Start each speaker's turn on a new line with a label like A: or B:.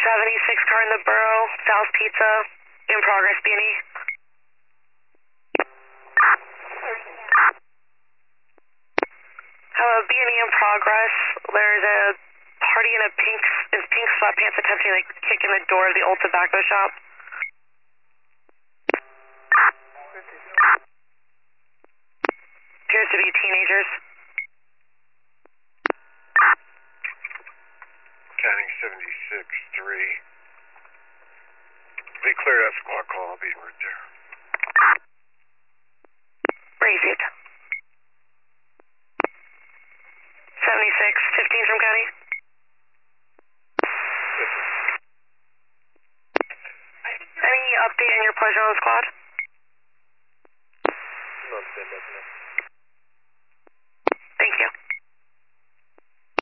A: 76 car in the borough, Sal's Pizza, in progress, B&E. Hello, B&E in progress. There's a party in pink sweatpants attempting to kick in the door of the old tobacco shop. Appears to be teenagers.
B: Counting 76-3. They clear that squad call. I'll be en route there.
A: Received. 76-15 from County. Any update on your pleasure on the squad?